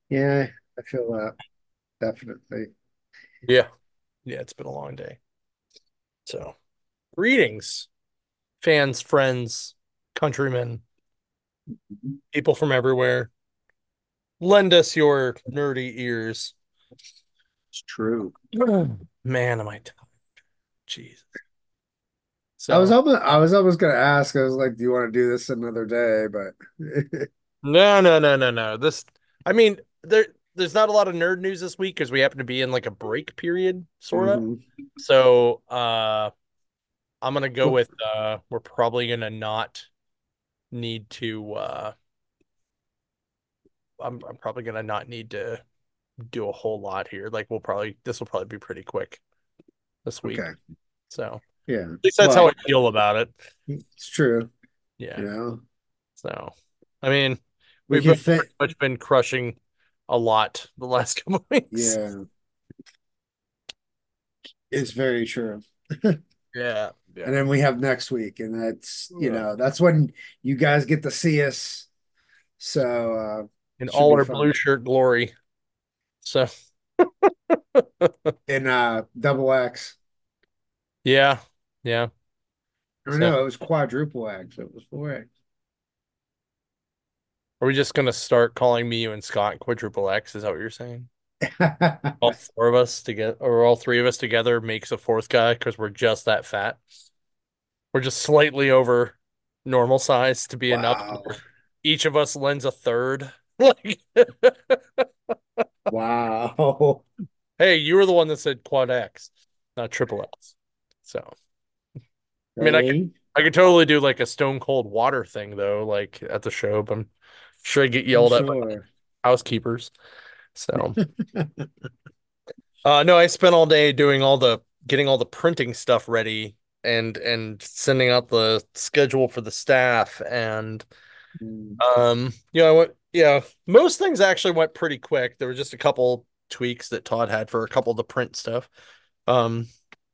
Yeah, I feel that definitely. Yeah. Yeah, it's been a long day. So, greetings, fans, friends, countrymen, people from everywhere. Lend us your nerdy ears. It's true. Man, am I tired. Jesus. So, I was almost gonna ask. I was like, "Do you want to do this another day?" But no, no, no, no, no. I mean, there's not a lot of nerd news this week because we happen to be in like a break period, sort of. hmm So, I'm gonna go Well, with we're probably gonna not need to I'm probably gonna not need to do a whole lot here. Like this will probably be pretty quick this week. okay, So at yeah. least that's how Well, I feel about it. it's true. Yeah. You know, So I mean, we we've can both fit. pretty much been crushing a lot the last couple of weeks. Yeah, it's very true. Yeah. And Yeah. then we have next week, and that's Ugh. that's when you guys get to see us. So In should all be our blue fun. shirt glory. So In double X. yeah. Yeah. Or So no, it was quadruple X. It was 4X. are we just gonna start calling me, you, and Scott quadruple X? Is that what you're saying? All four of us together, or all three of us together, makes a fourth guy because we're just that fat. We're just slightly over normal size to be enough. Wow. Each of us lends a third. Like, Wow. hey, you were the one that said quad X, not triple X. So, I mean, Hey, I could totally do like a stone cold water thing though, like at the show, but I'm sure I get I'm yelled at by sure. housekeepers. So, no, I spent all day doing getting all the printing stuff ready and sending out the schedule for the staff and Mm, I went, yeah, most things actually went pretty quick. There were just a couple tweaks that Todd had for a couple of the print stuff. Um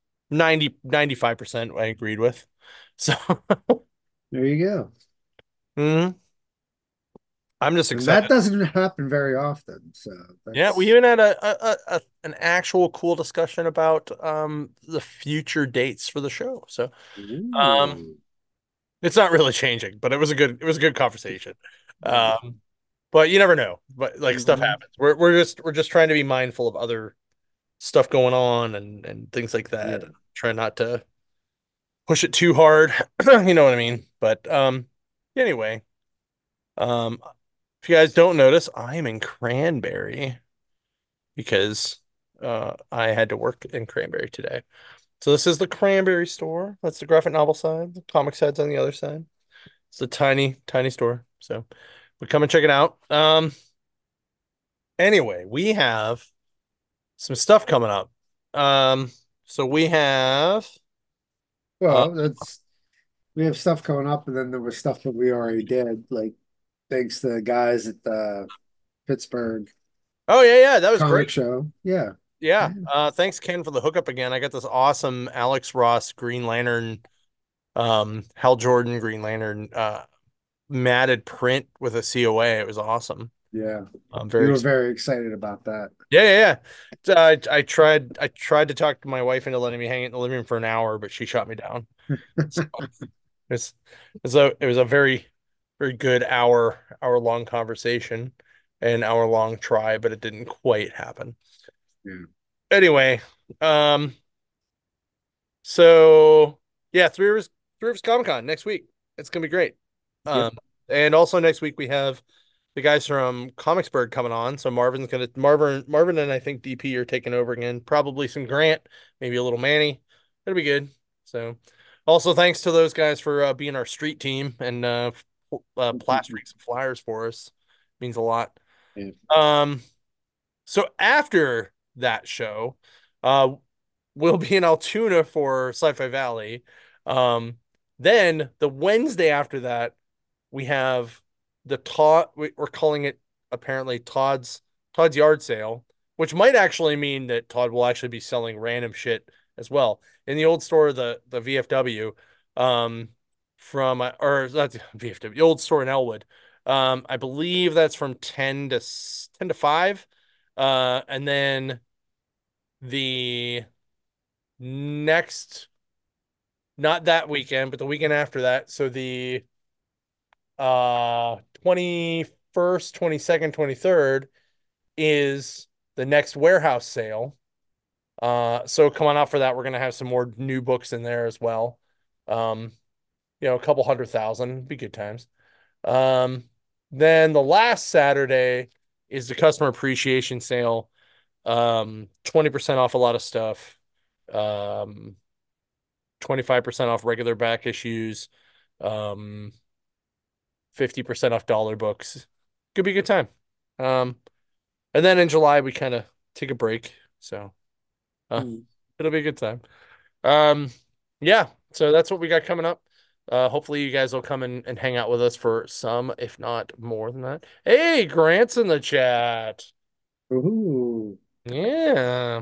95% I agreed with. So, there you go. mhm. I'm just And that excited. doesn't happen very often. So Yeah, we that's even had an actual cool discussion about the future dates for the show. So, um ooh, it's not really changing, but it was a good conversation. yeah. Um, but you never know. But like stuff hmm happens. We're just trying to be mindful of other stuff going on and things like that. Yeah. Try not to push it too hard. You know what I mean? But anyway, um if you guys don't notice, I'm in Cranberry because I had to work in Cranberry today. So this is the Cranberry store. That's the graphic novel side. The comic side's on the other side. It's a tiny, tiny store. So we come and check it out. Anyway, we have some stuff coming up. Um, so we have uh Well, that's we have stuff coming up, and then there was stuff that we already did, like thanks to the guys at the Pittsburgh oh yeah, yeah, that was comic great. show. Yeah. Yeah. Yeah. Thanks Ken for the hookup again. I got this awesome Alex Ross Green Lantern, Hal Jordan Green Lantern matted print with a COA. It was awesome. Yeah. I'm You very were excited. very excited about that. Yeah, yeah, yeah. I tried to talk to my wife into letting me hang it in the living room for an hour, but she shot me down. So it's it was a very very good hour long conversation, an hour long try, but it didn't quite happen. Yeah. Anyway, um, so yeah, Three Rivers Comic Con next week. It's gonna be great. Yep. Um, and also next week we have the guys from Comicsburg coming on. So Marvin and I think DP are taking over again. Probably some Grant, maybe a little Manny. It'll be good. So also thanks to those guys for being our street team and plastering some flyers for us. Means a lot. Yeah. Um, so after that show, uh, we'll be in Altoona for Sci-Fi Valley. Um, then the Wednesday after that, we have the we're calling it apparently Todd's yard sale, which might actually mean that Todd will actually be selling random shit as well in the old store, the VFW, um, from or not the VFW, the old store in Elwood. I believe that's from 10 to 5. And then the next, not that weekend, but the weekend after that. So the 21st, 22nd, 23rd is the next warehouse sale. So come on out for that. We're gonna have some more new books in there as well. Um, a couple 100,000, be good times. Um, then the last Saturday is the customer appreciation sale. 20% off a lot of stuff. Um, 25% off regular back issues. Um, 50% off dollar books. Could be a good time. Um, and then in July we kind of take a break. So uh, Hmm. it'll be a good time. Um, yeah, so that's what we got coming up. Hopefully you guys will come and hang out with us for some, if not more than that. Hey, Grant's in the chat. Ooh. Yeah.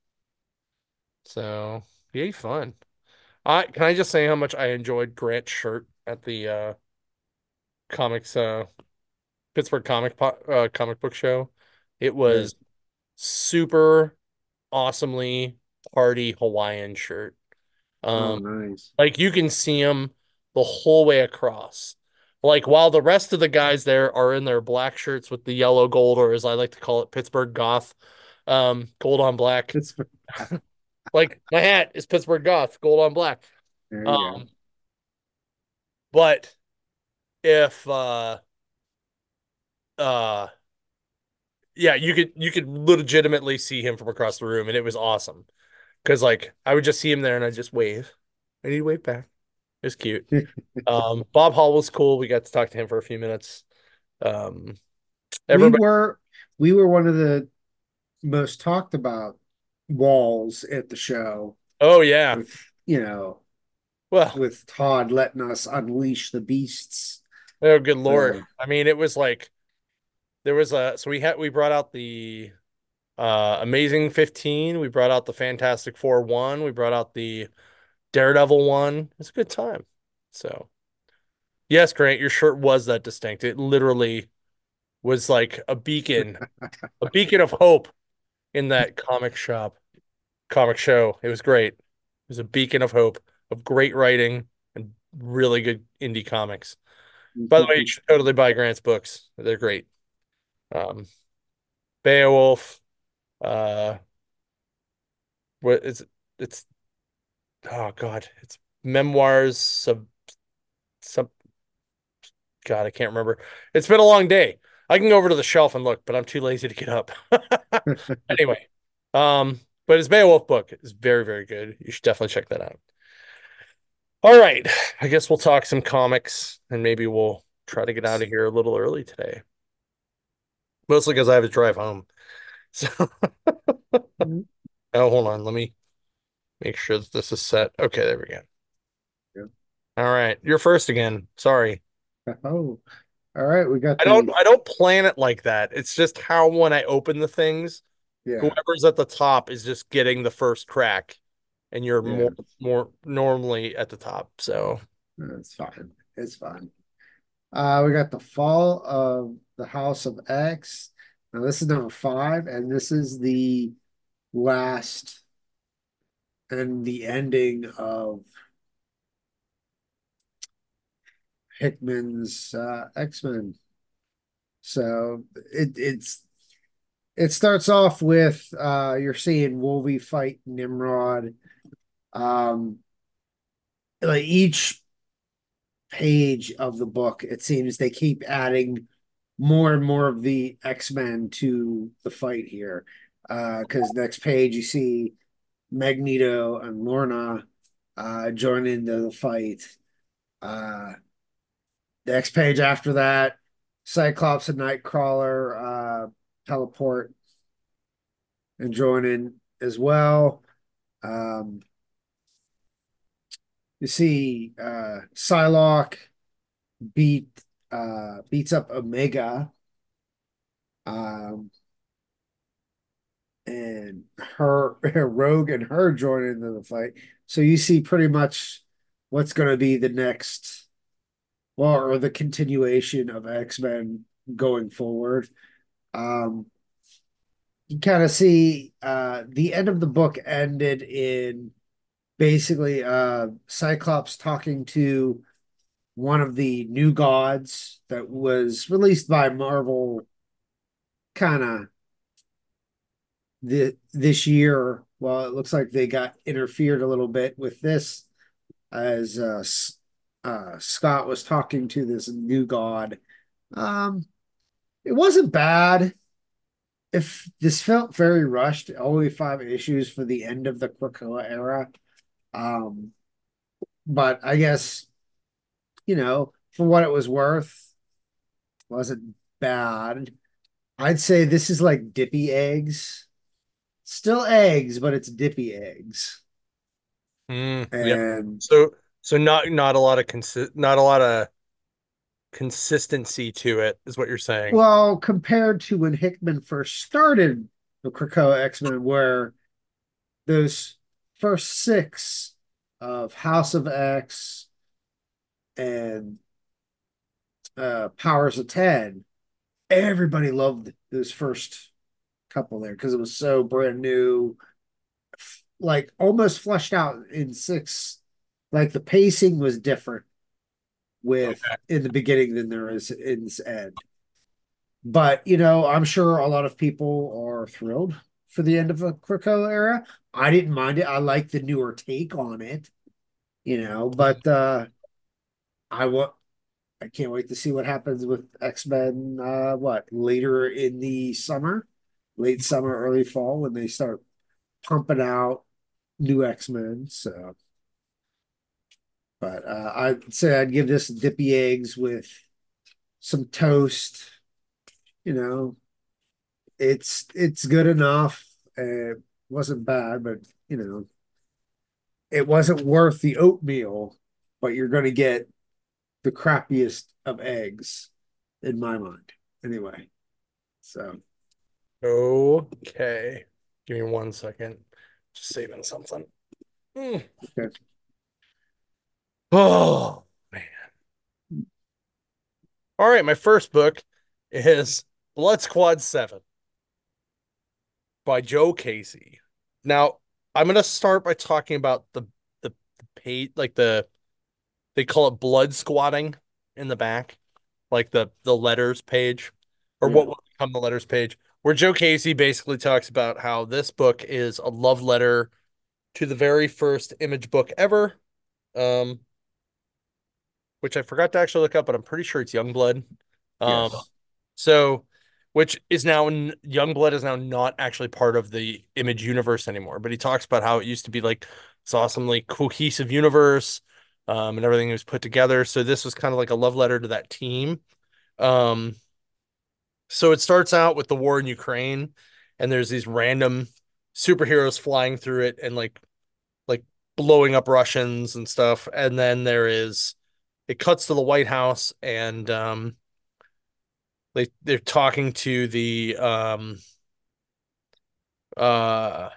So yay, fun. Can I just say how much I enjoyed Grant's shirt at the comics Pittsburgh comic book show? It Yeah. was super awesomely party Hawaiian shirt. Oh, Um, nice. like you can see them the whole way across. Like while the rest of the guys there are in their black shirts with the yellow gold, or as I like to call it, Pittsburgh goth, gold on black. It's Like my hat is Pittsburgh goth, gold on black. there you go. Um, but if uh yeah, you could legitimately see him from across the room, and it was awesome. Because like I would just see him there and I'd just wave. And he'd wave back. It was cute. Bob Hall was cool. We got to talk to him for a few minutes. Um, We everybody. were we were one of the most talked about walls at the show Oh yeah. with, you know, Well, with Todd letting us unleash the beasts. oh good Lord. So I mean, it was like there was a so we brought out the Amazing 15. We brought out the Fantastic Four 1. We brought out the Daredevil 1. It's a good time. So yes, Grant, your shirt was that distinct. It literally was like a beacon of hope in that comic show. It was great. It was a beacon of hope of great writing and really good indie comics. By the way, you should totally buy Grant's books. They're great. Um, Beowulf, uh, what is it? It's oh God, it's memoirs sub God, I can't remember. It's been a long day. I can go over to the shelf and look, but I'm too lazy to get up. Anyway, but his Beowulf book is very, very good. You should definitely check that out. All right. I guess we'll talk some comics and maybe we'll try to get out of here a little early today. Mostly because I have to drive home. So, oh, hold on. Let me make sure that this is set. Okay, there we go. All right. You're first again. Sorry. oh, all right, we got I don't the I don't plan it like that. It's just how when I open the things, yeah, whoever's at the top is just getting the first crack and you're yeah, more normally at the top. So, it's fine. It's fine. We got the fall of the House of X. Now this is number five, and this is the last and the ending of Hickman's X-Men. So it starts off with you're seeing Wolvie fight Nimrod. Um, like each page of the book, it seems they keep adding more and more of the X-Men to the fight here. Because next page you see Magneto and Lorna join into the fight. Uh, the next page after that, Cyclops and Nightcrawler teleport and join in as well. Um, you see Psylocke beat beats up Omega, um, and her Rogue and her join into the fight. So you see pretty much what's going to be the next well, or the continuation of X-Men going forward. Um, you kind of see the end of the book ended in basically Cyclops talking to one of the new gods that was released by Marvel kind of this year. Well, it looks like they got interfered a little bit with this as Scott was talking to this new god. Um, it wasn't bad. If this felt very rushed, only 5 issues for the end of the Krakoa era. Um, but I guess, for what it was worth, wasn't bad. I'd say this is like dippy eggs. Still eggs, but it's dippy eggs. Yep. And So not a lot of not a lot of consistency to it is what you're saying. well, compared to when Hickman first started the Krakoa X-Men, where those first six of House of X and Powers of 10, everybody loved those first couple there because it was so brand new, like almost fleshed out in six. Like the pacing was different with Okay. in the beginning than there is in this end. But I'm sure a lot of people are thrilled for the end of the Krakoa era. I didn't mind it. I like the newer take on it, but I wa- I can't wait to see what happens with X-Men what later in the summer, late summer, early fall when they start pumping out new X-Men. So, but I'd say I'd give this dippy eggs with some toast, you know, it's good enough. It wasn't bad, but it wasn't worth the oatmeal. But you're going to get the crappiest of eggs, in my mind. Anyway, so Okay. Give me 1 second. Just saving something. Mm. okay. Oh man. All right, my first book is Blood Squad 7 by Joe Casey. Now, I'm gonna start by talking about the page, like they call it blood squatting in the back, like the letters page, or Yeah, what will become the letters page, where Joe Casey basically talks about how this book is a love letter to the very first Image book ever, um, which I forgot to actually look up, but I'm pretty sure it's Youngblood. Um, yes, so, which is now Youngblood is now not actually part of the Image universe anymore. But he talks about how it used to be like this awesomely cohesive universe, and everything was put together. So this was kind of like a love letter to that team. Um, so it starts out with the war in Ukraine, and there's these random superheroes flying through it and like blowing up Russians and stuff. And then it cuts to the White House, and they're talking to the uh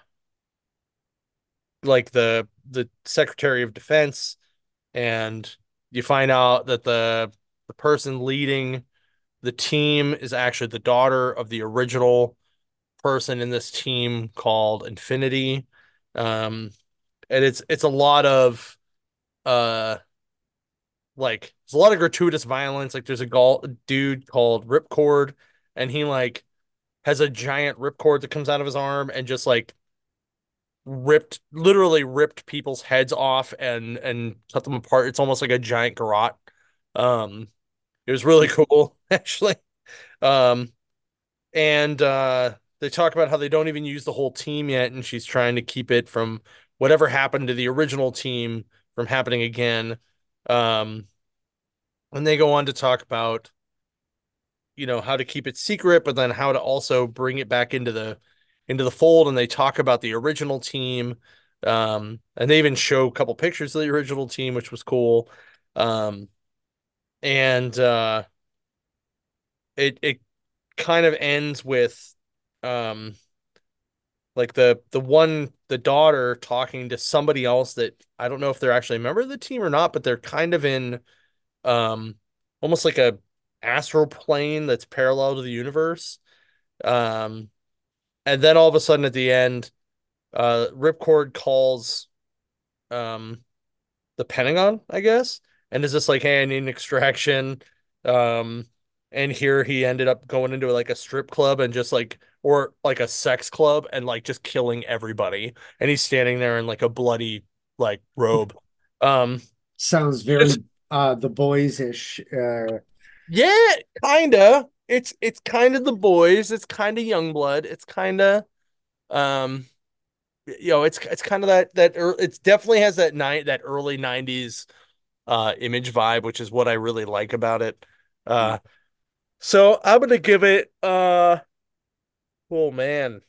like the Secretary of Defense, and you find out that the person leading the team is actually the daughter of the original person in this team called Infinity. Um and it's a lot of uh there's a lot of gratuitous violence. Like there's dude called Ripcord, and he like has a giant ripcord that comes out of his arm and just like literally ripped people's heads off and cut them apart. It's almost like a giant garrote. Um, it was really cool, actually. Um, and they talk about how they don't even use the whole team yet, and she's trying to keep it from whatever happened to the original team from happening again. Um, and they go on to talk about how to keep it secret, but then how to also bring it back into the fold. And they talk about the original team, and they even show a couple pictures of the original team, which was cool. um, and it kind of ends with um, like the daughter talking to somebody else that I don't know if they're actually a member of the team or not, but they're kind of in um almost like a astral plane that's parallel to the universe. Um, and then all of a sudden at the end, Ripcord calls um the Pentagon, I guess, and is just like, hey, I need an extraction. Um, and here he ended up going into like a strip club and just like, or like a sex club and like just killing everybody. And he's standing there in like a bloody like robe. Um, Sounds just very The Boys-ish. yeah, kinda. It's kind of the boys. It's kind of Youngblood. It's kind of um, it's kind of it definitely has that early 90s image vibe, which is what I really like about it. Uh so I'm gonna give it oh man.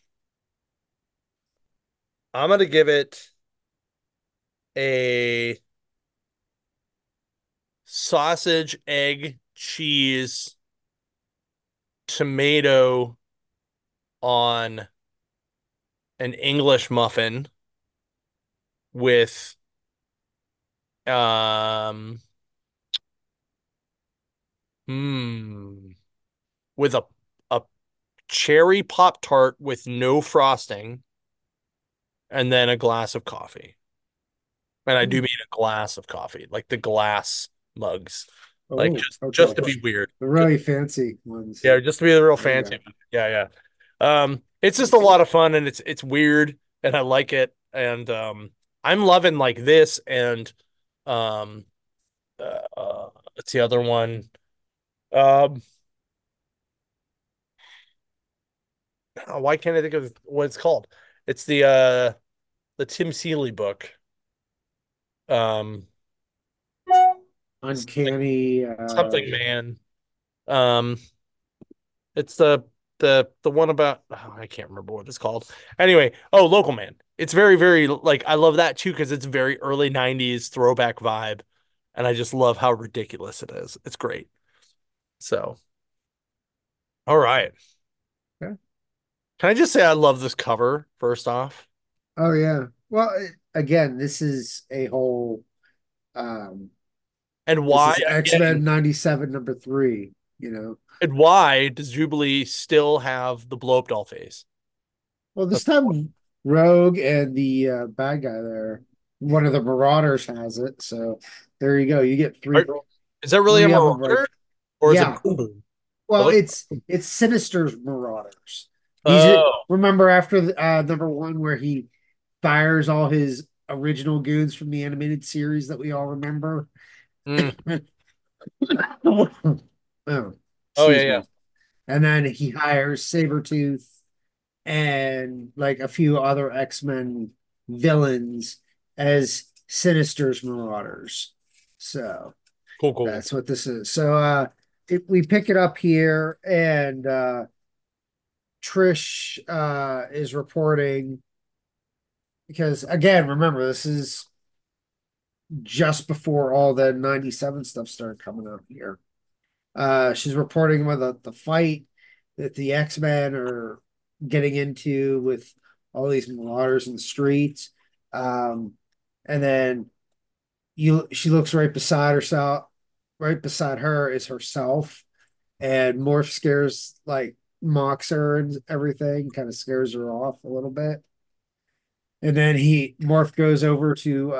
I'm gonna give it a sausage, egg, cheese, tomato on an English muffin with um hmm with a cherry pop tart with no frosting and then a glass of coffee. And I do mean a glass of coffee, like the glass mugs, like Oh, just okay. to be weird. The Just, really fancy ones. yeah, just to be the real I fancy got. one. Yeah, yeah. It's just a lot of fun and it's weird and I like it. And I'm loving like this and um what's the other one? Um why can't I think of what it's called? It's the Tim Seeley book. Um something Uncanny. something man. Um It's the one about I can't remember what it's called. Anyway, oh, Local Man. It's very, very like I love that too because it's very early 90s throwback vibe. And I just love how ridiculous it is. It's great. So, all right. Yeah. Can I just say I love this cover first off? Oh yeah. Well, again, this is a whole. Um, And this why is again, X-Men '97 #3. You know. and why does Jubilee still have the blow up doll face? Well, this That's, time Rogue and the bad guy there, one of the Marauders has it. So there you go. You get are- is that really a three of them right. marauder or is it Yeah. Boom Boom? It Well, looks it's Sinister's Marauders. These are oh. remember after #1 where he fires all his original goons from the animated series that we all remember. Mm. Oh, Oh yeah, excuse yeah. me. And then he hires Sabretooth and like a few other X-Men villains as Sinister's Marauders. So Cool, cool. that's what this is. So we pick it up here and Trish is reporting because again, remember this is just before all the '97 stuff started coming up here. She's reporting about the fight that the X-Men are getting into with all these marauders in the streets. Um, and then she looks right beside herself, right beside her is herself, and Morph scares like mocks her and everything, kind of scares her off a little bit. And then he Morph goes over to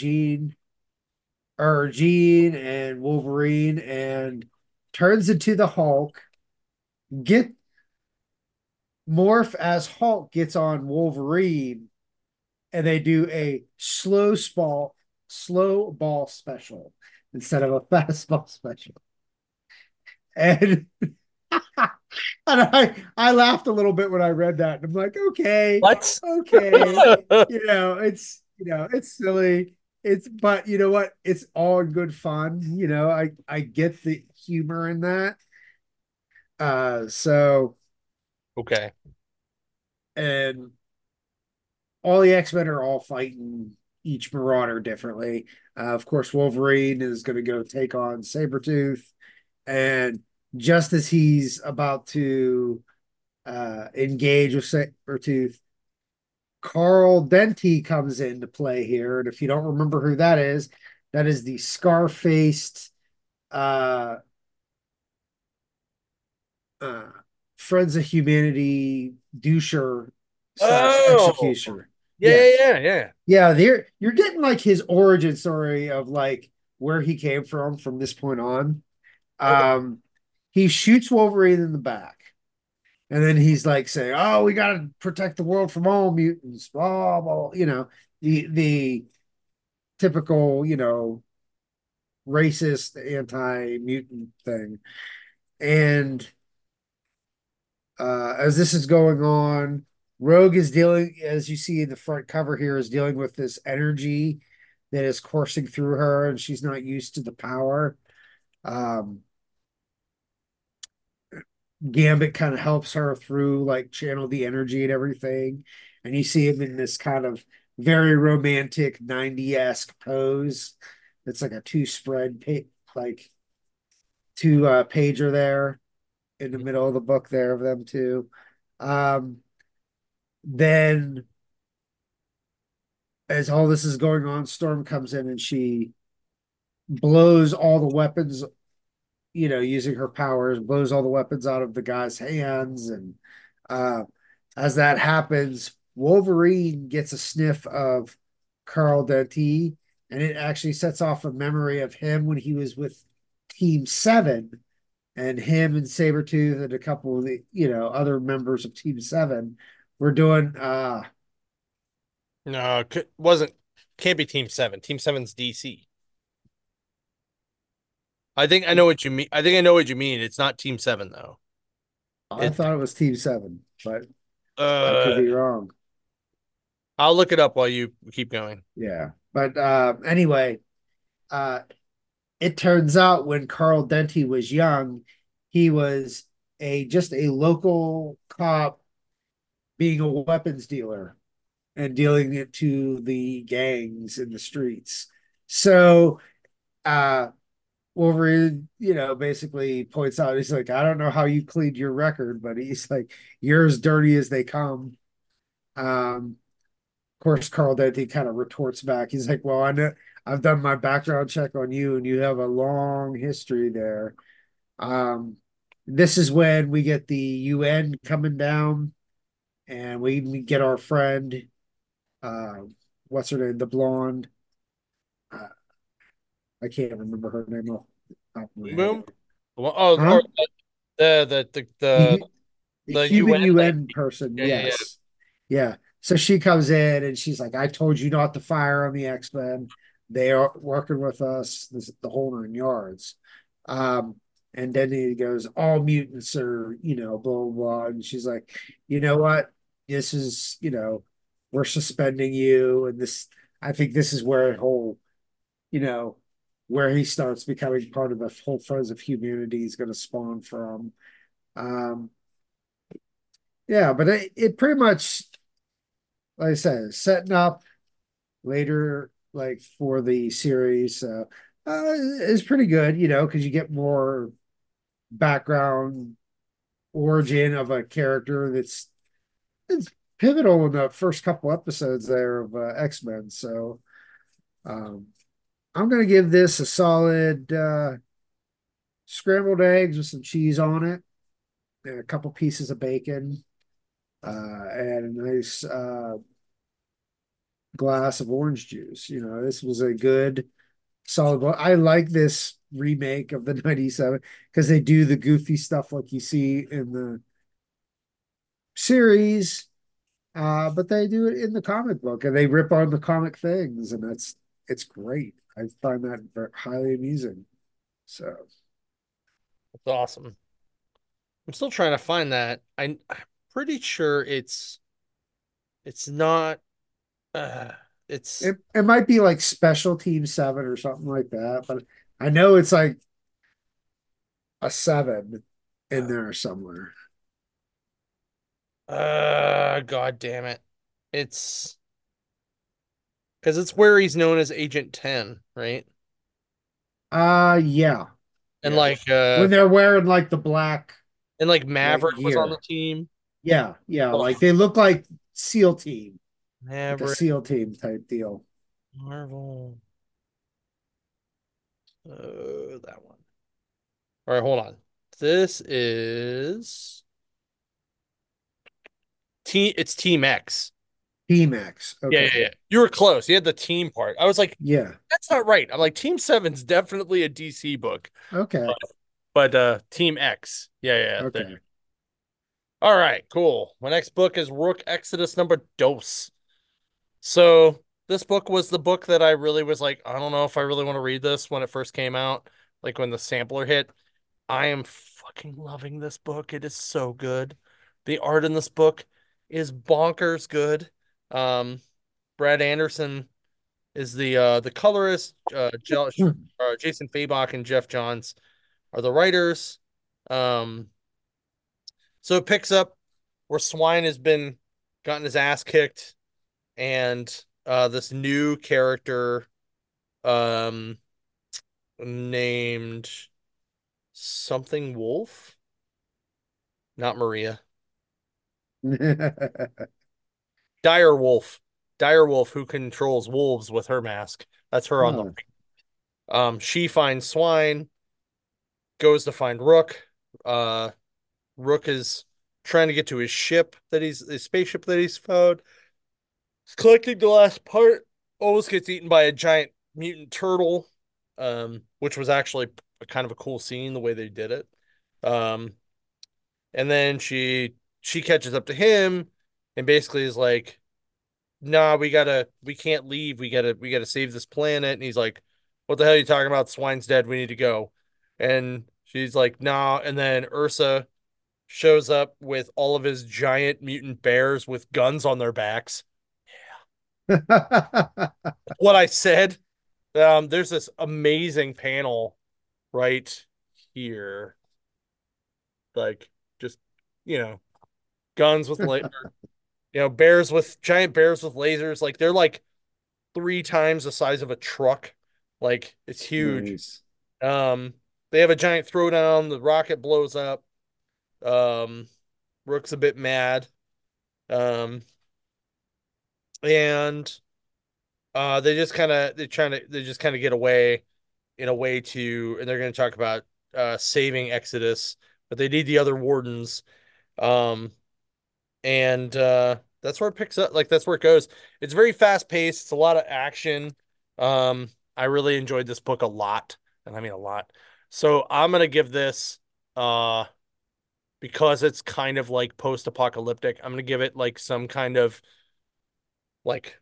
Jean and Wolverine and turns into the Hulk. Get Morph as Hulk gets on Wolverine, and they do a slow ball special instead of a fastball special. And I laughed a little bit when I read that. And I'm like, okay, What? okay, it's silly. It's but you know what? It's all in good fun. I get the humor in that. So Okay. and all the X-Men are all fighting each Marauder differently. Of course, Wolverine is going to go take on Sabretooth. And just as he's about to engage with Sabretooth, Carl Denty comes into play here. And if you don't remember who that is the scar faced uh Friends of Humanity doucher slash Oh, executioner. yeah, yeah, Yes. yeah, yeah. Yeah, there you're getting like his origin story of like where he came from this point on. Okay. Um he shoots Wolverine in the back. And then he's like saying, "Oh, we got to protect the world from all mutants." Blah blah. The typical racist anti-mutant thing. And as this is going on, Rogue is dealing, as you see in the front cover here, is dealing with this energy that is coursing through her, and she's not used to the power. Um, Gambit kind of helps her through, like, channel the energy and everything. And you see him in this kind of very romantic 90-esque pose. It's like a like two pager there in the middle of the book there of them two. Um, then as all this is going on, Storm comes in and she blows all the weapons, using her powers, blows all the weapons out of the guy's hands. And uh, as that happens, Wolverine gets a sniff of Carl Denti, and it actually sets off a memory of him when he was with Team Seven, and him and Sabretooth and a couple of the, other members of Team Seven were doing No, wasn't can't be Team Seven. Team Seven's DC. I think I know what you mean. I think I know what you mean. It's not Team Seven though. I It thought it was Team Seven, but I could uh be wrong. I'll look it up while you keep going. Yeah. But anyway, uh it turns out when Carl Denti was young, he was a just a local cop being a weapons dealer and dealing it to the gangs in the streets. So uh Wolverine, basically points out, he's like, I don't know how you cleaned your record, but he's like, you're as dirty as they come. Of course, Carl Denti kind of retorts back. He's like, well, I know I've done my background check on you, and you have a long history there. Um, this is when we get the UN coming down, and we get our friend, uh, what's her name, the blonde. Uh, I can't remember her name off the top of my Boom head. Boom. Well, oh, Huh? or The the the human UN lady. UN person, Yeah, yeah, yes. Yeah. So she comes in and she's like, I told you not to fire on the X-Men. They are working with us, the whole 9 yards. Um, and then he goes, all mutants are, blah, blah, blah. And she's like, you know what? This is, we're suspending you. And I think this is where you know, where he starts becoming part of the whole Friends of Humanity is going to spawn from. Um, yeah, but it pretty much, like I said, setting up later, like for the series, is pretty good, because you get more background origin of a character it's pivotal in the first couple episodes there of X-Men. So um, I'm gonna give this a solid scrambled eggs with some cheese on it, and a couple pieces of bacon, and a nice glass of orange juice. This was a good solid book. I like this remake of the 97 because they do the goofy stuff like you see in the series, but they do it in the comic book and they rip on the comic things, and it's great. I find that highly amusing. So that's awesome. I'm still trying to find that. I'm pretty sure it's not uh it's it might be like Special Team 7 or something like that, but I know it's like a 7 in there somewhere. God damn it. It's because it's where he's known as Agent 10, right? Yeah. And Yeah. When they're wearing like the black Maverick like was on the gear. team. Yeah, yeah, Oh, like they look like SEAL team, like a Maverick, SEAL team type deal. Marvel. That one. All right, hold on. This is it's Team X. T-Max. Yeah, yeah, Okay. yeah. You were close. You had the team part. I was like, Yeah. that's not right. I'm like, Team Seven's definitely a DC book. Okay. But Team X. Yeah, yeah. Okay. All right, cool. My next book is Rook Exodus number dos. So this book was the book that I really was like, I don't know if I really want to read this when it first came out, like when the sampler hit. I am fucking loving this book. It is so good. The art in this book is bonkers good. Um, Brad Anderson is the colorist. Jason Fabok and Jeff Johns are the writers. Um, so it picks up where Swine has been gotten his ass kicked, and this new character um named something Wolf, not Maria. Dire Wolf. Dire Wolf who controls wolves with her mask. That's her on the Oh. she finds Swine, goes to find Rook. Uh Rook is trying to get to his ship that his spaceship that he's found. He's collecting the last part, almost gets eaten by a giant mutant turtle, which was actually kind of a cool scene the way they did it. Um, and then she catches up to him and basically is like, "Nah, we can't leave. We gotta save this planet." And he's like, "What the hell are you talking about? Swine's dead. We need to go." And she's like, "Nah." And then Ursa shows up with all of his giant mutant bears with guns on their backs. What I said. There's this amazing panel right here, like just you know, guns with bears with giant bears with lasers. Like they're like three times the size of a truck. Like it's huge. Nice. Um, they have a giant throwdown. The rocket blows up. Um, Rook's a bit mad. Um, and they just kind of get away in a way to, and they're going to talk about saving Exodus, but they need the other wardens. Um, and That's where it picks up. Like that's where it goes. It's very fast paced. It's a lot of action. I really enjoyed this book a lot, and I mean a lot. So I'm gonna give this uh because it's kind of like post apocalyptic. I'm gonna give it like some kind of like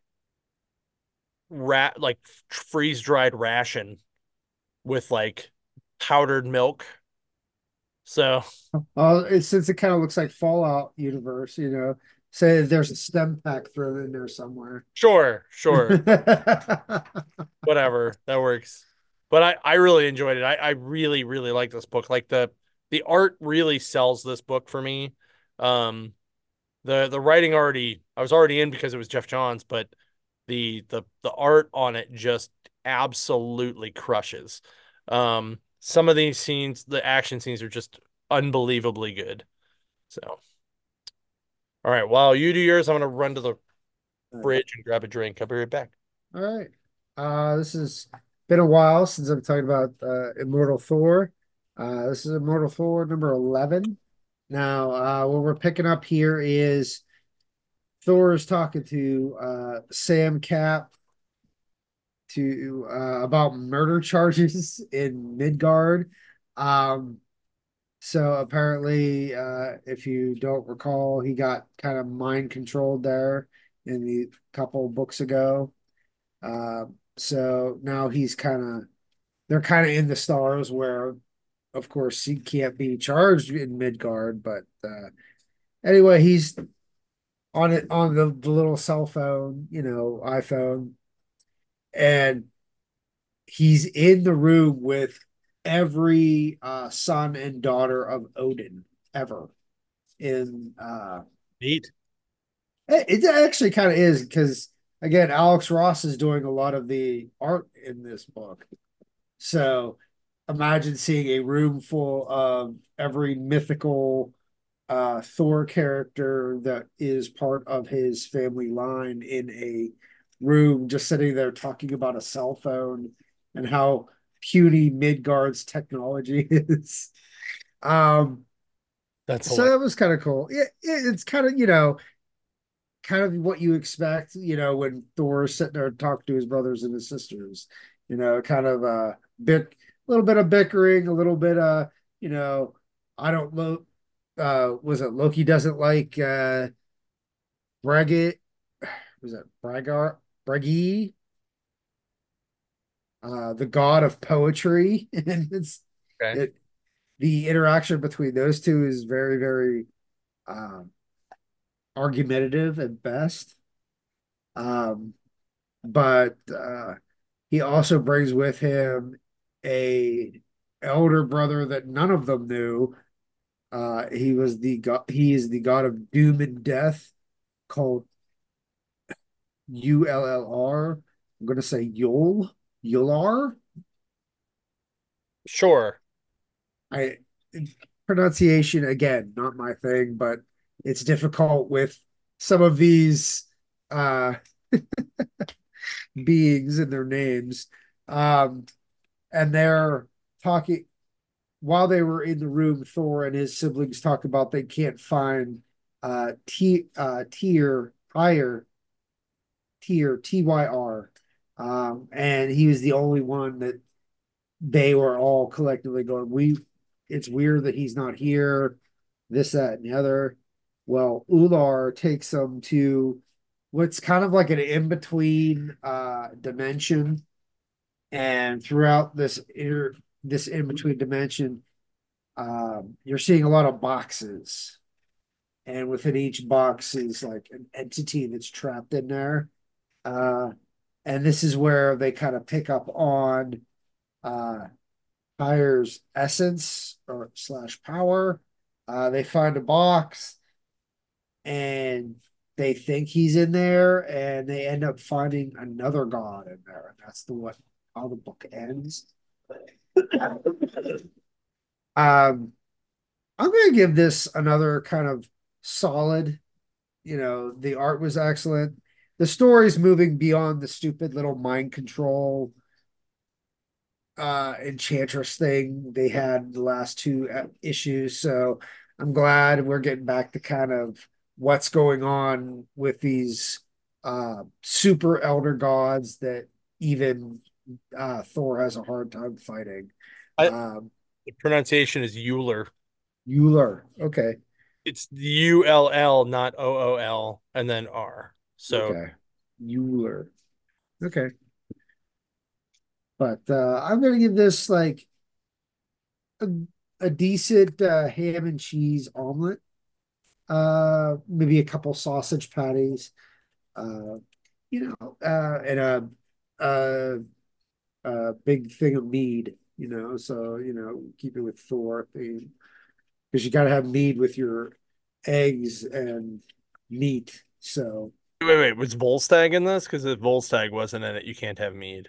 like freeze dried ration with like powdered milk. So Since it kind of looks like Fallout universe, say there's a stem pack thrown in there somewhere. sure, sure. Whatever, that works. But I really enjoyed it. I really really like this book. Like the art really sells this book for me. Um, the writing already I was already in because it was Jeff Johns, but the art on it just absolutely crushes. Some of these scenes, the action scenes are just unbelievably good. So, all right, while you do yours, I'm gonna run to the All right. fridge and grab a drink. I'll be right back. All right. This has been a while since I've talked about Immortal Thor. This is Immortal Thor number 11. Now, what we're picking up here is Thor is talking to Sam Cap about murder charges in Midgard. Um, so apparently, if you don't recall, he got kind of mind controlled there in the couple books ago. So now they're kind of in the stars where, of course, he can't be charged in Midgard. But anyway, he's on it on the little cell phone, iPhone, and he's in the room with every son and daughter of Odin ever. In Neat. it actually kind of is because again, Alex Ross is doing a lot of the art in this book. So imagine seeing a room full of every mythical Thor character that is part of his family line in a room, just sitting there talking about a cell phone and how puny Midgard's technology is. Um, That's so hilarious. that was kind of cool. It's kind of, kind of what you expect, when Thor's sitting there talking to his brothers and his sisters, kind of a little bit of bickering, a little bit you know, I don't know, was it Loki doesn't like Bragget, was it Bragi, the god of poetry, and Okay. it the interaction between those two is very, very um argumentative at best. Um, but he also brings with him a elder brother that none of them knew. He is the god of doom and death, called Ullr. I'm gonna say Yular. Sure. I Pronunciation again, not my thing, but it's difficult with some of these uh beings and their names. Um, and they're talking while they were in the room. Thor and his siblings talk about they can't find Tyr, and he was the only one that they were all collectively going, we it's weird that he's not here, this, that, and the other. Well, Ular takes them to what's kind of like an in-between dimension, and throughout this in-between dimension, you're seeing a lot of boxes, and within each box is like an entity that's trapped in there. Uh, and this is where they kind of pick up on uh, Tyre's essence or slash power. They find a box and they think he's in there, and they end up finding another god in there, and that's how the book ends. Um, I'm going to give this another kind of solid. The art was excellent. The story's moving beyond the stupid little mind control enchantress thing they had the last two issues. So I'm glad we're getting back to kind of what's going on with these super elder gods that even Thor has a hard time fighting. I Um, The pronunciation is Euler. Euler. Okay. It's ULL, not OOL, and then R. So Okay. Euler. Okay. But I'm gonna give this like a, a decent ham and cheese omelet. Maybe a couple sausage patties. Uh, and a a big thing of mead. So keep it with Thor theme, because you got to have mead with your eggs and meat. So wait. Was Volstagg in this? Because if Volstagg wasn't in it, you can't have mead.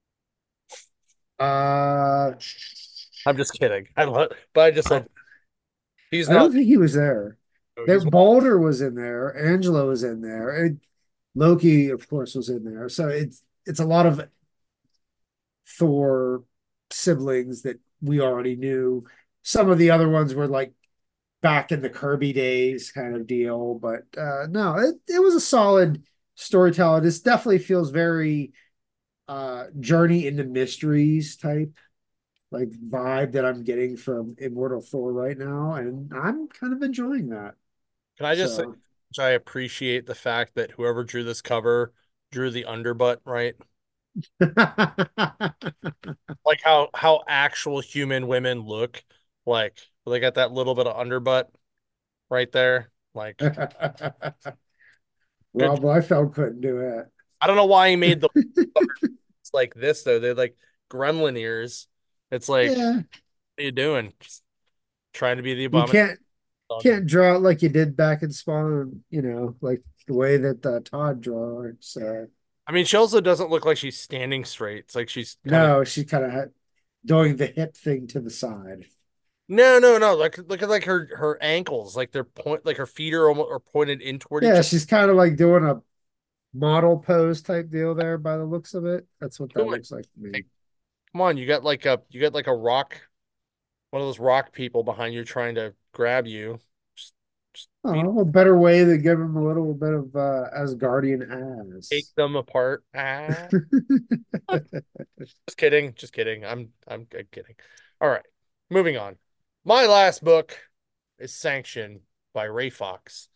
uh, I'm just kidding. But I just said he's I don't not. think he was there. There, He's Balder was in there. Angela was in there. And Loki, of course, was in there. So it's a lot of Thor siblings that we already knew. Some of the other ones were like back in the Kirby days kind of deal, but no, it was a solid storyteller. This definitely feels very Journey into Mysteries type like vibe that I'm getting from Immortal Thor right now, and I'm kind of enjoying that. Can I just say, So I appreciate the fact that whoever drew this cover drew the underbutt right, like how actual human women look, like they got that little bit of underbutt right there. Like, good. Rob Liefeld couldn't do it. I don't know why he made the it's like this though. They're like gremlin ears. It's like, Yeah, what are you doing? Just trying to be the you abomination. can't draw it like you did back in Spawn, like the way that Todd draw it. So I mean, she also doesn't look like she's standing straight. It's like she's kind of no, she kind of doing the hip thing to the side. no. Like look at like her ankles, like they're like her feet are almost are pointed in toward each Yeah, other. she's kind of like doing a model pose type deal there by the looks of it. That's what that Doing looks like to me. like, come on, you got like a rock. one of those rock people behind you trying to grab you. Just, just beat Oh, a better way to give him a little bit of Asgardian take ass. them apart. Ah, just kidding, just kidding. I'm kidding. All right, moving on. My last book is Sanction by Ray Fox.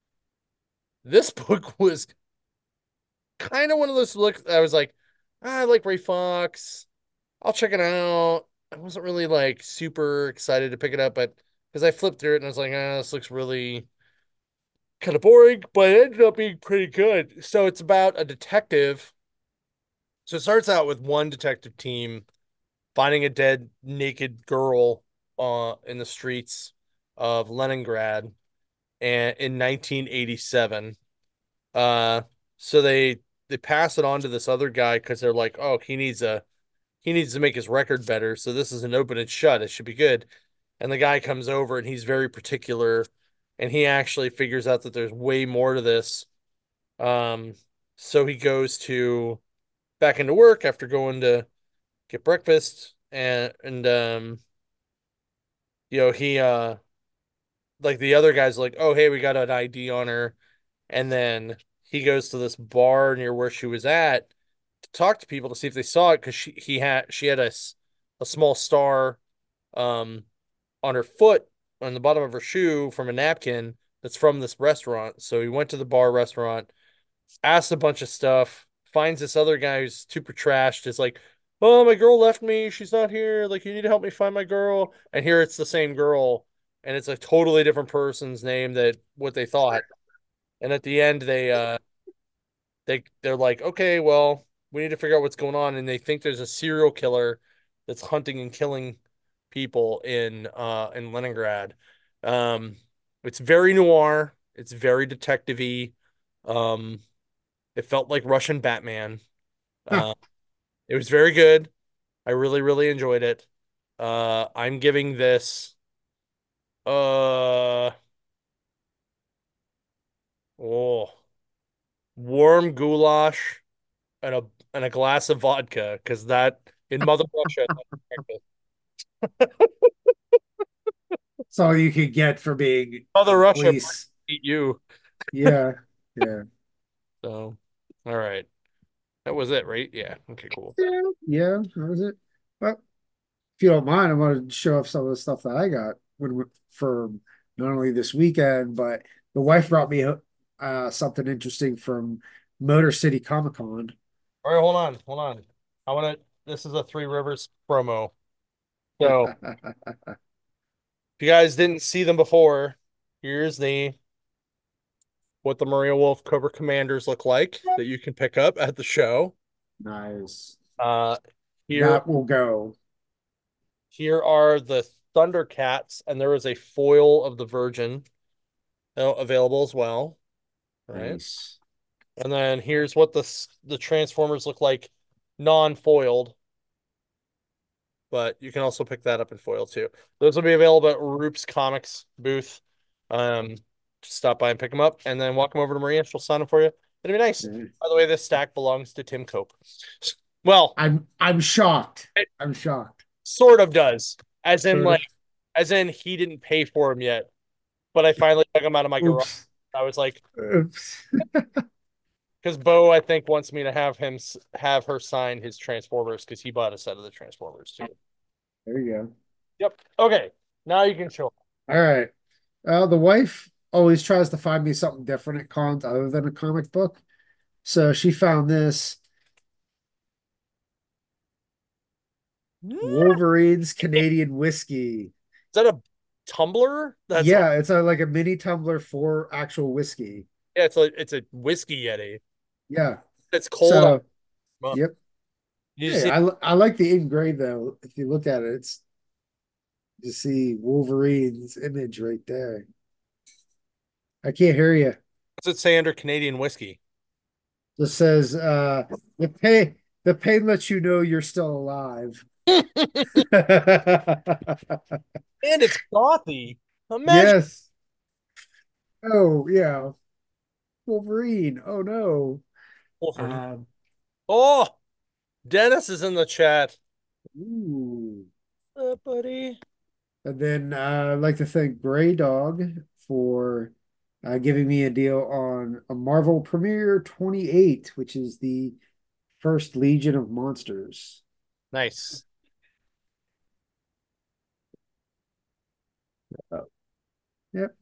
This book was kind of one of those looks. I was like, I like Ray Fox. I'll check it out. I wasn't really like super excited to pick it up, but because I flipped through it and I was like, this looks really kind of boring, but it ended up being pretty good. So it's about a detective. So it starts out with one detective team finding a dead, naked girl in the streets of Leningrad and in 1987. Uh, so they pass it on to this other guy because they're like, oh, he needs to make his record better. So this is an open and shut. It should be good. And the guy comes over and he's very particular, and he actually figures out that there's way more to this. Um, so he goes to back into work after going to get breakfast, and he like the other guy's like, oh hey, we got an ID on her, and then he goes to this bar near where she was at to talk to people to see if they saw it because she had a small star um on her foot on the bottom of her shoe from a napkin that's from this restaurant. So he went to the bar restaurant, asked a bunch of stuff, finds this other guy who's super trashed, is like, oh, my girl left me. She's not here. Like, you need to help me find my girl. And here it's the same girl, and it's a totally different person's name that what they thought. And at the end, they're like, okay, well, we need to figure out what's going on, and they think there's a serial killer that's hunting and killing people in Leningrad. Um, it's very noir. It's very detective-y. Um, it felt like Russian Batman. Huh. Uh, it was very good. I really, really enjoyed it. I'm giving this uh oh warm goulash and a glass of vodka because that in Mother Russia that's breakfast. That's all you could get for being Mother in Russia might police. eat you. Yeah, yeah, So all right, that was it, right? Yeah. Okay, cool. yeah, yeah. That was it. Well, if you don't mind, I'm going to show off some of the stuff that I got for not only this weekend, but the wife brought me something interesting from Motor City Comic Con. All right, hold on, hold on. I want to. This is a Three Rivers promo. So if you guys didn't see them before, here's the what the Maria Wolf Cobra Commanders look like that you can pick up at the show. Nice. Uh, here That will go. here are the Thundercats, and there is a foil of the Virgin available as well. Right, Nice. and then here's what the Transformers look like non-foiled, but you can also pick that up in foil too. Those will be available at Roop's Comics booth. Just stop by and pick them up, and then walk them over to Maria. She'll sign them for you. It'll be nice. Yeah. By the way, this stack belongs to Tim Cope. Well, I'm shocked. it I'm shocked. sort of does, as in Sort like, of. as in he didn't pay for them yet, but I finally took them out of my garage. Oops. I was like, Oops. because Bo, I think, wants me to have her sign his Transformers because he bought a set of the Transformers too. There you go. Yep. Okay. Now you can show. All right. The wife always tries to find me something different at cons other than a comic book. So she found this Is Wolverine's Canadian whiskey. that a tumbler? That's Yeah, it's like a mini tumbler for actual whiskey. yeah. It's a whiskey Yeti. Yeah. It's cold out. So, Month. yep. You Hey, see, I like the engraved though. If you look at it, it's you see Wolverine's image right there. I can't hear you. what's it say under Canadian whiskey? It says the pain lets you know you're still alive. And it's gothy. Imagine Yes. Oh yeah. Wolverine. Oh no. Wolverine. Um, Oh, Dennis is in the chat. ooh. Buddy. And then I'd like to thank Grey Dog for giving me a deal on a Marvel Premiere 28, which is the first Legion of Monsters. Nice. Oh, yep.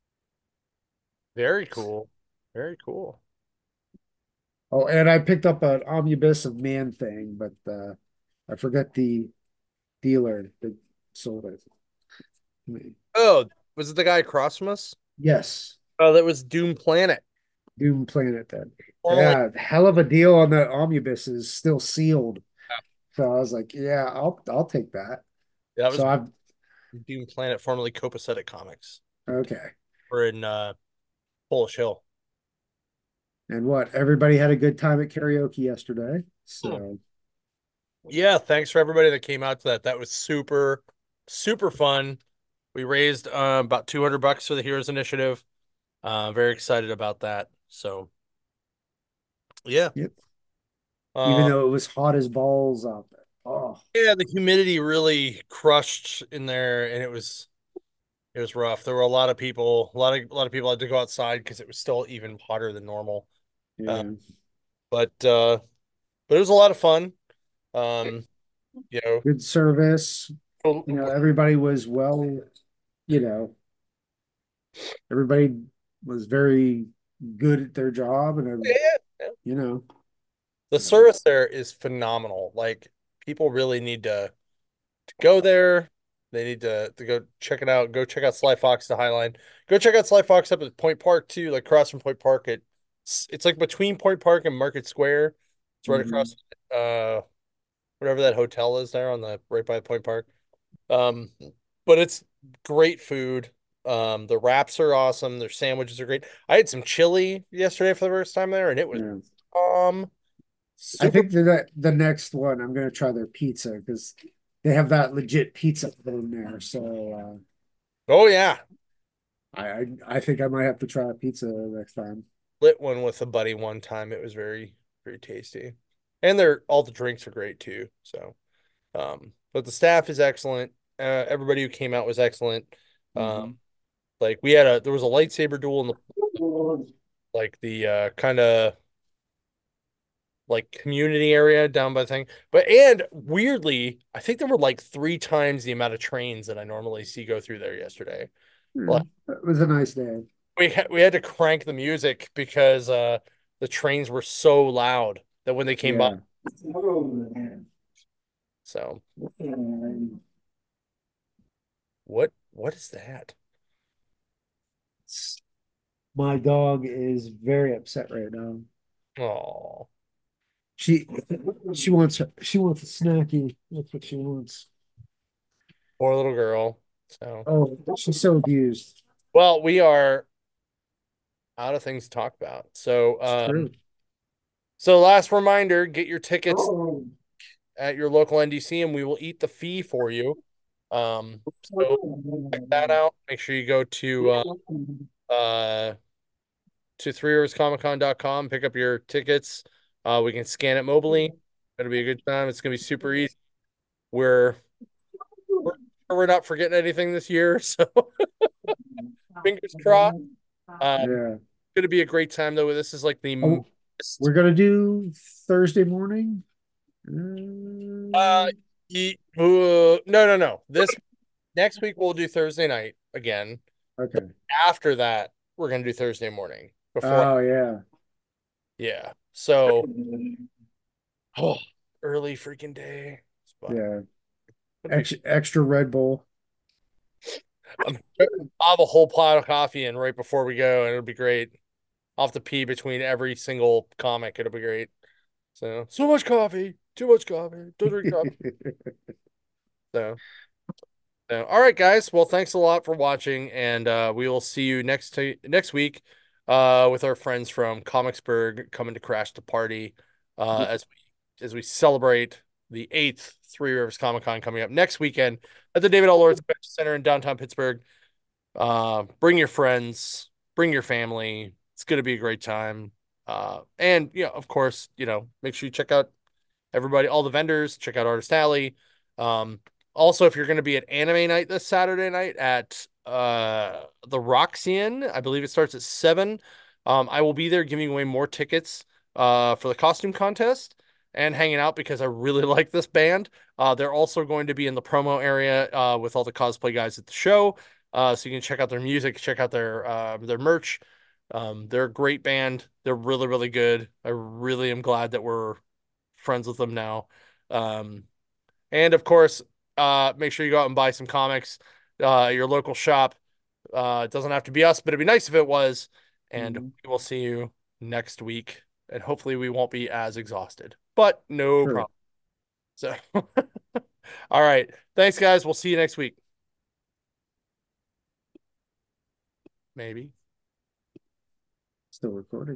Very cool. Very cool. Oh, and I picked up an omnibus of Man Thing, but I forgot the dealer that sold it. Oh, was it the guy across from us? Yes, Oh, that was Doom Planet. Doom Planet then. Formerly, Yeah, hell of a deal on the omnibus is still sealed. So I was like, yeah, I'll take that. that was So I've Doom Planet, formerly Copacetic Comics. okay. We're in Polish Hill. And what? Everybody had a good time at karaoke yesterday. Hmm. So Yeah, thanks for everybody that came out to that. That was super, super fun. We raised about $200 for the Heroes Initiative. Very excited about that. So yeah. yep. Even Uh, though it was hot as balls out there. Oh, yeah, the humidity really crushed in there, and it was rough. There were a lot of people, a lot of people had to go outside because it was still even hotter than normal. Uh, yeah. but it was a lot of fun. Um, you know, Good service. oh, Everybody was well, you know, everybody was very good at their job and yeah, yeah. you know, The um, service there is phenomenal. Like people really need to go there. They need to go check it out. Go check out Sly Fox the Highline. Go check out Sly Fox up at Point Park too, like across from Point Park. It's like between Point Park and Market Square. It's right mhm, across whatever that hotel is there on the right by Point Park. Um, but it's great food. The wraps are awesome. Their sandwiches are great. I had some chili yesterday for the first time there, and it was yeah. I super. think that the next one I'm gonna try their pizza because they have that legit pizza in there. So Oh yeah, I think I might have to try a pizza next time. lit one with a buddy one time. It was very very tasty, and they're all the drinks are great too. So, but the staff is excellent. Everybody who came out was excellent. Um, Mhm. like there was a lightsaber duel in the like the kind of like community area down by the thing. But and weirdly, I think there were like three times the amount of trains that I normally see go through there yesterday. Yeah, Like it was a nice day. we had to crank the music because the trains were so loud that when they came by. Yeah. So what is that? My dog is very upset right now. Oh, She she wants a snacky. That's what she wants. poor little girl. So Oh, she's so abused. well, we are out of things to talk about. It's true. So last reminder, get your tickets Oh. at your local NDC and we will eat the fee for you. So check that out. Make sure you go uh to threeriverscomiccon.com, pick up your tickets. We can scan it mobily. It'll be a good time. It's gonna be super easy. We're we're, we're not forgetting anything this year, so fingers crossed. Yeah. It's gonna be a great time though. This is like the Oh, best. we're gonna do Thursday morning. Uh, no. This next week we'll do Thursday night again. Okay. After that, we're gonna do Thursday morning. Before, Oh yeah. yeah. So, oh, early freaking day. But Yeah. it'll be. Extra Red Bull. I'll have a whole pot of coffee in right before we go, and it'll be great. I'll have to pee between every single comic. It'll be great. So much coffee, too much coffee, don't drink coffee. So, all right, guys. Well, thanks a lot for watching, and we will see you next week with our friends from Comicsburg coming to crash the party as we celebrate the eighth Three Rivers Comic Con coming up next weekend at the David L. Lawrence Convention Center in downtown Pittsburgh. Bring your friends, bring your family. It's going to be a great time. And of course, make sure you check out everybody, all the vendors, check out Artist Alley. Um, Also, if you're going to be at anime night this Saturday night at the Roxy, I believe it starts at 7. I will be there giving away more tickets for the costume contest and hanging out because I really like this band. They're also going to be in the promo area with all the cosplay guys at the show. So you can check out their music, check out their merch. They're a great band. They're really, really good. I really am glad that we're friends with them now. Um, and of course, make sure you go out and buy some comics, at your local shop. It doesn't have to be us, but it'd be nice if it was. And Mhm. we will see you next week. And hopefully we won't be as exhausted, but no True. problem. So, all right. Thanks, guys. We'll see you next week. Maybe. Still recording.